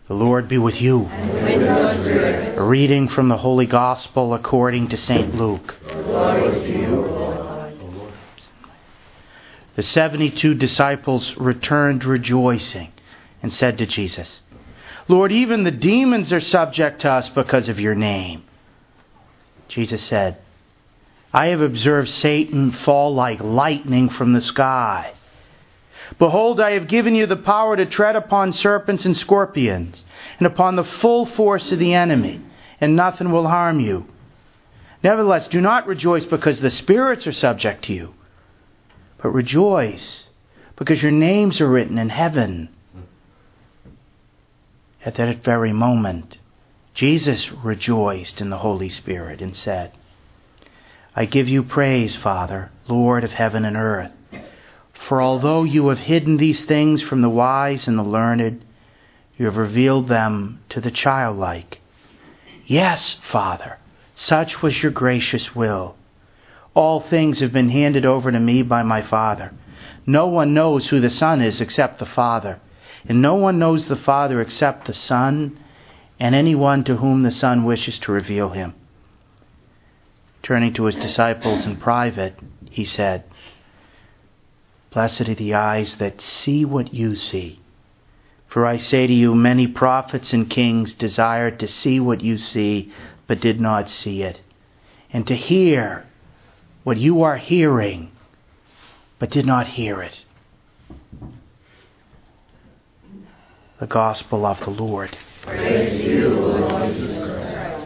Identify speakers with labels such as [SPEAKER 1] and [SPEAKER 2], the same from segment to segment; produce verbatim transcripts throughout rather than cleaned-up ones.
[SPEAKER 1] The Lord be with you.
[SPEAKER 2] And with your spirit.
[SPEAKER 1] A reading from the Holy Gospel according to Saint Luke.
[SPEAKER 2] Glory to you, Lord.
[SPEAKER 1] The seventy-two disciples returned rejoicing and said to Jesus, Lord, even the demons are subject to us because of your name. Jesus said, I have observed Satan fall like lightning from the sky. Behold, I have given you the power to tread upon serpents and scorpions, and upon the full force of the enemy, and nothing will harm you. Nevertheless, do not rejoice because the spirits are subject to you, but rejoice because your names are written in heaven. At that very moment, Jesus rejoiced in the Holy Spirit and said, I give you praise, Father, Lord of heaven and earth. For although you have hidden these things from the wise and the learned, you have revealed them to the childlike. Yes, Father, such was your gracious will. All things have been handed over to me by my Father. No one knows who the Son is except the Father, and no one knows the Father except the Son, and anyone to whom the Son wishes to reveal him. Turning to his disciples in private, he said, Blessed are the eyes that see what you see. For I say to you, many prophets and kings desired to see what you see, but did not see it, and to hear what you are hearing, but did not hear it. The Gospel of the Lord.
[SPEAKER 2] Praise you, Lord Jesus Christ.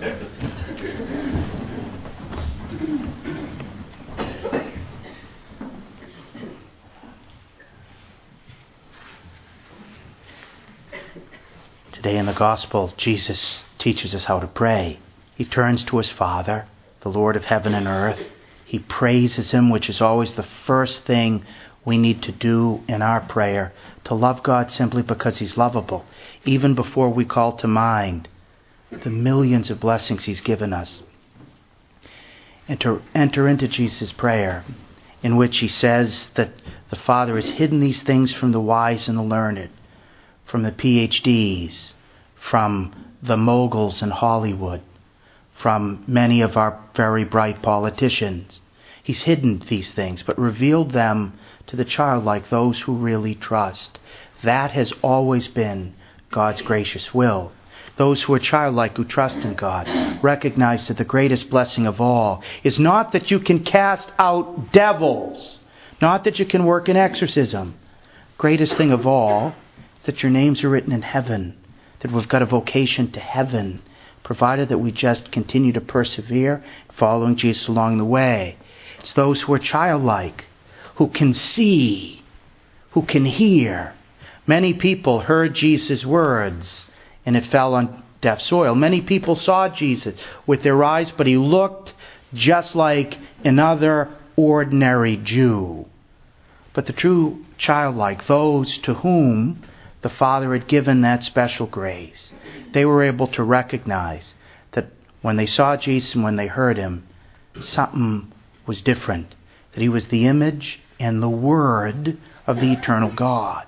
[SPEAKER 1] Today in the Gospel, Jesus teaches us how to pray. He turns to his Father, the Lord of heaven and earth. He praises him, which is always the first thing we need to do in our prayer, to love God simply because he's lovable, even before we call to mind the millions of blessings he's given us. And to enter into Jesus' prayer, in which he says that the Father has hidden these things from the wise and the learned, from the P H Ds, from the moguls in Hollywood, from many of our very bright politicians. He's hidden these things, but revealed them to the childlike, those who really trust. That has always been God's gracious will. Those who are childlike, who trust in God, recognize that the greatest blessing of all is not that you can cast out devils, not that you can work an exorcism. Greatest thing of all is that your names are written in heaven, that we've got a vocation to heaven, provided that we just continue to persevere, following Jesus along the way. It's those who are childlike, who can see, who can hear. Many people heard Jesus' words, and it fell on deaf soil. Many people saw Jesus with their eyes, but he looked just like another ordinary Jew. But the true childlike, those to whom the Father had given that special grace, they were able to recognize that when they saw Jesus and when they heard him, something was different. That he was the image and the Word of the eternal God.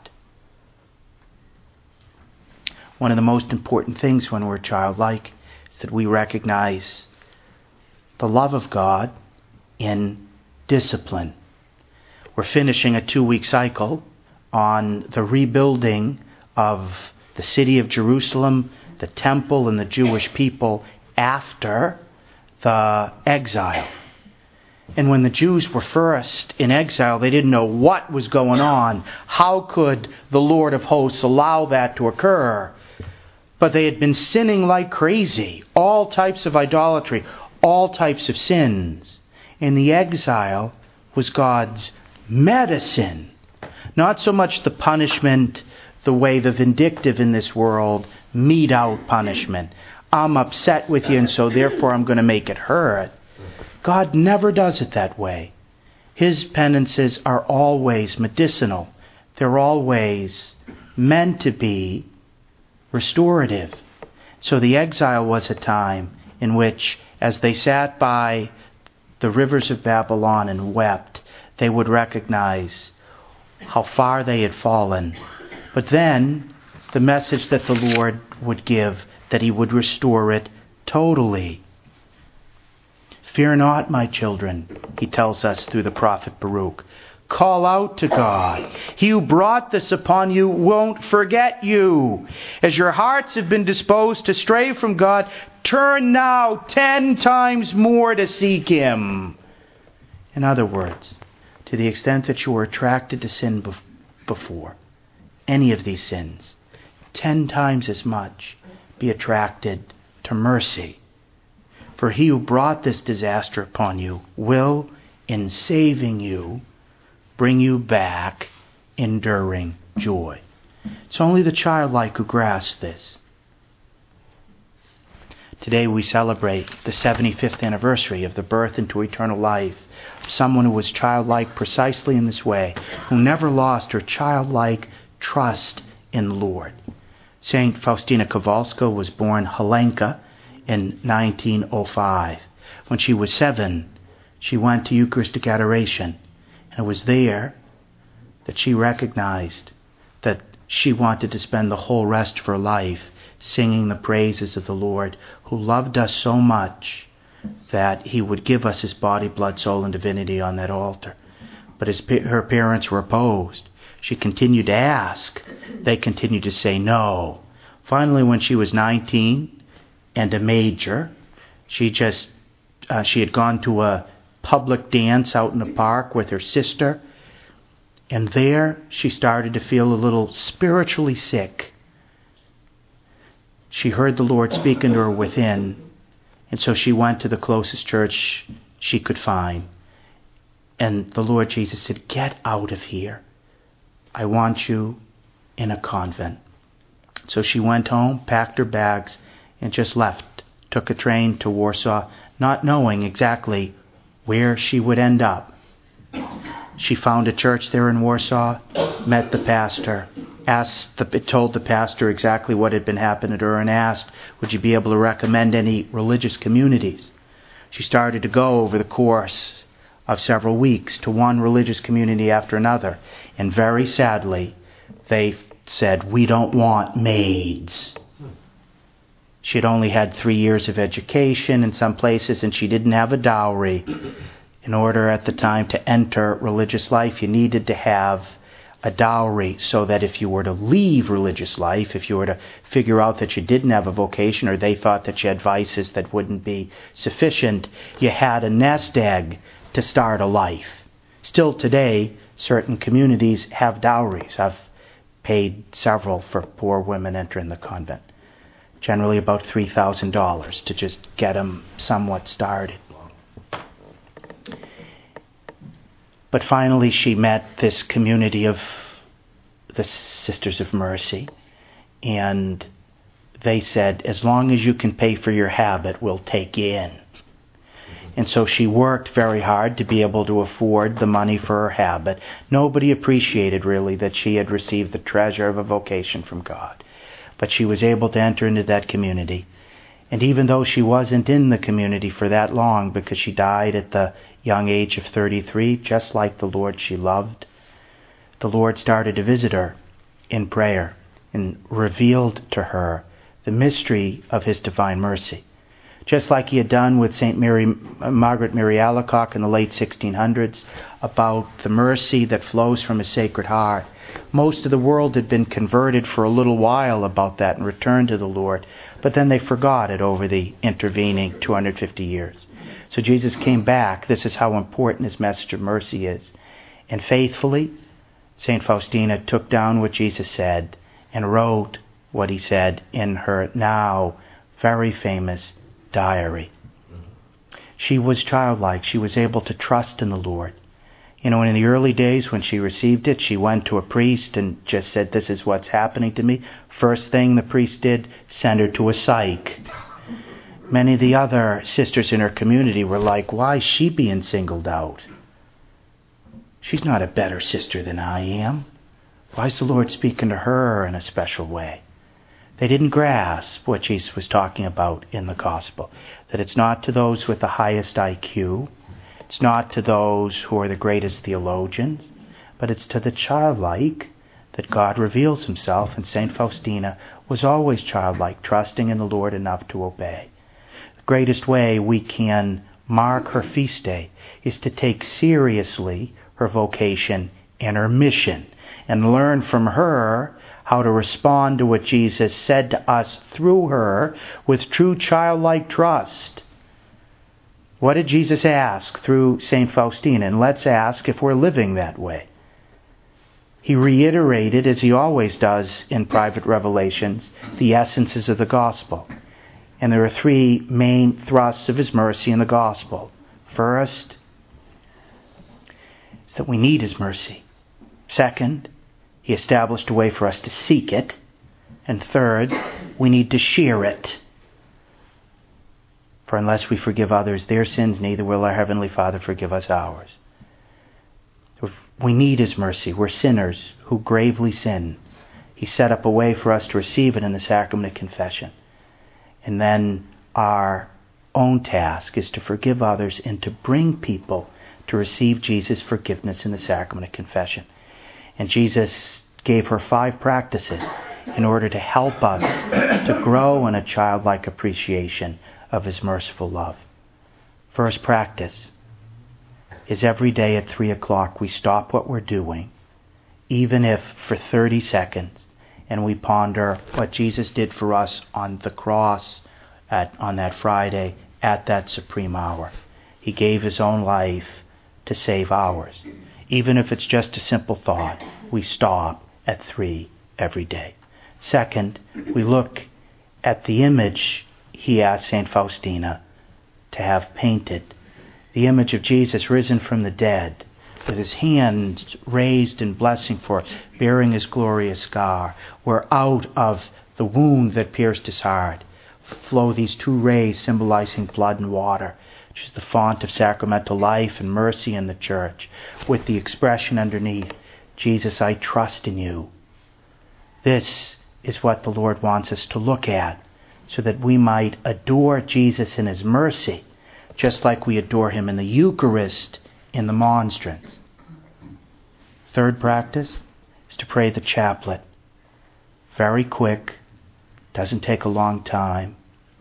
[SPEAKER 1] One of the most important things when we're childlike is that we recognize the love of God in discipline. We're finishing a two-week cycle on the rebuilding of the city of Jerusalem, the temple, and the Jewish people after the exile. And when the Jews were first in exile, they didn't know what was going on. How could the Lord of hosts allow that to occur? But they had been sinning like crazy. All types of idolatry, all types of sins. And the exile was God's medicine. Not so much the punishment, the way the vindictive in this world mete out punishment. I'm upset with you, and so therefore I'm going to make it hurt. God never does it that way. His penances are always medicinal. They're always meant to be restorative. So the exile was a time in which, as they sat by the rivers of Babylon and wept, they would recognize how far they had fallen. But then the message that the Lord would give, that he would restore it totally. Fear not, my children, he tells us through the prophet Baruch. Call out to God. He who brought this upon you won't forget you. As your hearts have been disposed to stray from God, turn now ten times more to seek him. In other words, to the extent that you were attracted to sin bef- before, any of these sins, ten times as much be attracted to mercy. For he who brought this disaster upon you will, in saving you, bring you back enduring joy. It's only the childlike who grasp this. Today we celebrate the seventy-fifth anniversary of the birth into eternal life of someone who was childlike precisely in this way, who never lost her childlike trust in the Lord. Saint Faustina Kowalska was born Helenka in nineteen oh five. When she was seven, she went to Eucharistic adoration. And it was there that she recognized that she wanted to spend the whole rest of her life singing the praises of the Lord, who loved us so much that he would give us his body, blood, soul, and divinity on that altar. But his, her parents were opposed. She continued to ask. They continued to say no. Finally, when she was nineteen and a major, she just uh, she had gone to a public dance out in the park with her sister, and there she started to feel a little spiritually sick. She heard the Lord speaking to her within, and so she went to the closest church she could find. And the Lord Jesus said, "Get out of here. I want you in a convent." So she went home, packed her bags, and just left. Took a train to Warsaw, not knowing exactly where she would end up. She found a church there in Warsaw, met the pastor, asked the, told the pastor exactly what had been happening to her, and asked, would you be able to recommend any religious communities? She started to go over the course of several weeks to one religious community after another, and very sadly, they said, "We don't want maids." She had only had three years of education in some places, and she didn't have a dowry. In order at the time to enter religious life, you needed to have a dowry, so that if you were to leave religious life, if you were to figure out that you didn't have a vocation, or they thought that you had vices that wouldn't be sufficient, you had a nest egg to start a life. Still today, certain communities have dowries. I've paid several for poor women entering the convent. Generally about three thousand dollars to just get them somewhat started. But finally she met this community of the Sisters of Mercy, and they said, as long as you can pay for your habit, we'll take you in. And so she worked very hard to be able to afford the money for her habit. Nobody appreciated really that she had received the treasure of a vocation from God. But she was able to enter into that community. And even though she wasn't in the community for that long, because she died at the young age of thirty-three, just like the Lord she loved, the Lord started to visit her in prayer and revealed to her the mystery of his divine mercy. Just like he had done with Saint Mary, Margaret Mary Alacoque in the late sixteen hundreds, about the mercy that flows from his Sacred Heart. Most of the world had been converted for a little while about that and returned to the Lord, but then they forgot it over the intervening two hundred fifty years. So Jesus came back. This is how important his message of mercy is. And faithfully, Saint Faustina took down what Jesus said and wrote what he said in her now very famous diary. She was childlike. She was able to trust in the Lord. You know, in the early days when she received it, she went to a priest and just said, "This is what's happening to me." First thing the priest did, send her to a psych. Many of the other sisters in her community were like, "Why is she being singled out? She's not a better sister than I am. Why is the Lord speaking to her in a special way?" They didn't grasp what Jesus was talking about in the gospel. That it's not to those with the highest I Q. It's not to those who are the greatest theologians. But it's to the childlike, that God reveals himself, and Saint Faustina was always childlike, trusting in the Lord enough to obey. The greatest way we can mark her feast day is to take seriously her vocation and her mission, and learn from her how to respond to what Jesus said to us through her with true childlike trust. What did Jesus ask through Saint Faustina? And let's ask if we're living that way. He reiterated, as he always does in private revelations, the essences of the gospel. And there are three main thrusts of his mercy in the gospel. First, is that we need his mercy. Second, he established a way for us to seek it. And third, we need to share it. For unless we forgive others their sins, neither will our Heavenly Father forgive us ours. We need his mercy. We're sinners who gravely sin. He set up a way for us to receive it in the sacrament of confession. And then our own task is to forgive others and to bring people to receive Jesus' forgiveness in the sacrament of confession. And Jesus gave her five practices in order to help us to grow in a childlike appreciation of his merciful love. First practice is every day at three o'clock we stop what we're doing, even if for thirty seconds, and we ponder what Jesus did for us on the cross at, on that Friday at that supreme hour. He gave his own life to save ours. Even if it's just a simple thought, we stop at three every day. Second, we look at the image he asked Saint Faustina to have painted. The image of Jesus risen from the dead, with his hands raised in blessing for us, bearing his glorious scar, where out of the wound that pierced his heart flow these two rays symbolizing blood and water, which is the font of sacramental life and mercy in the church, with the expression underneath, Jesus, I trust in you. This is what the Lord wants us to look at, so that we might adore Jesus in his mercy, just like we adore him in the Eucharist in the monstrance. Third practice is to pray the chaplet. Very quick, doesn't take a long time,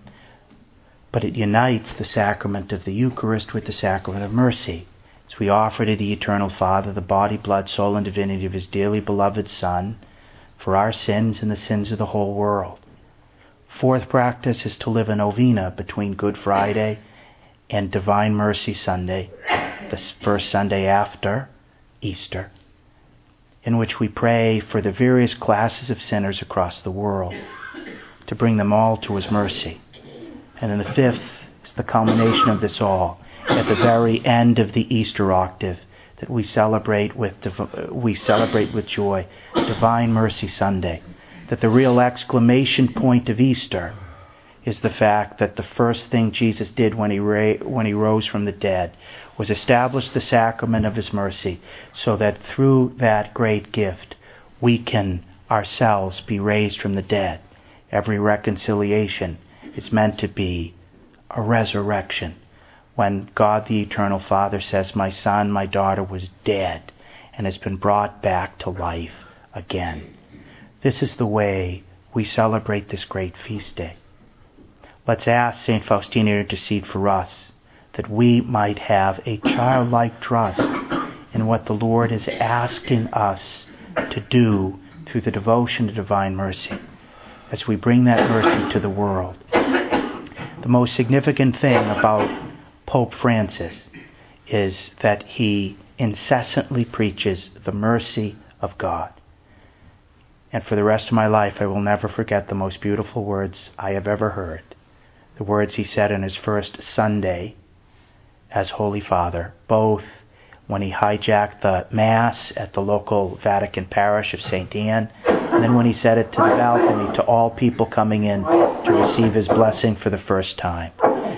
[SPEAKER 1] but it unites the sacrament of the Eucharist with the sacrament of mercy. As we offer to the Eternal Father the body, blood, soul, and divinity of his dearly beloved Son, for our sins and the sins of the whole world. Fourth practice is to live a novena between Good Friday and Divine Mercy Sunday, the first Sunday after Easter, in which we pray for the various classes of sinners across the world, to bring them all to his mercy. And then the fifth is the culmination of this all, at the very end of the Easter octave, that we celebrate with we celebrate with joy, Divine Mercy Sunday. That the real exclamation point of Easter is the fact that the first thing Jesus did when he ra- when he rose from the dead was establish the sacrament of his mercy, so that through that great gift we can ourselves be raised from the dead. Every reconciliation is meant to be a resurrection. When God the Eternal Father says, my son, my daughter was dead and has been brought back to life again. This is the way we celebrate this great feast day. Let's ask Saint Faustina to intercede for us, that we might have a childlike trust in what the Lord is asking us to do through the devotion to divine mercy, as we bring that mercy to the world. The most significant thing about Pope Francis is that he incessantly preaches the mercy of God. And for the rest of my life, I will never forget the most beautiful words I have ever heard. The words he said on his first Sunday as Holy Father, both when he hijacked the Mass at the local Vatican parish of Saint Anne, and then when he said it to the balcony to all people coming in to receive his blessing for the first time.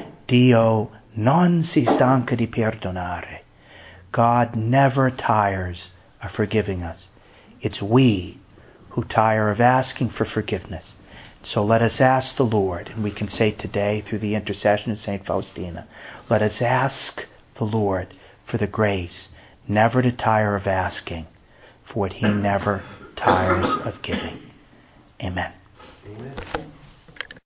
[SPEAKER 1] Dio non si stanca di perdonare. God never tires of forgiving us. It's we who tire of asking for forgiveness. So let us ask the Lord, and we can say today through the intercession of Saint Faustina, let us ask the Lord for the grace never to tire of asking for what he never tires of giving. Amen.
[SPEAKER 3] Amen.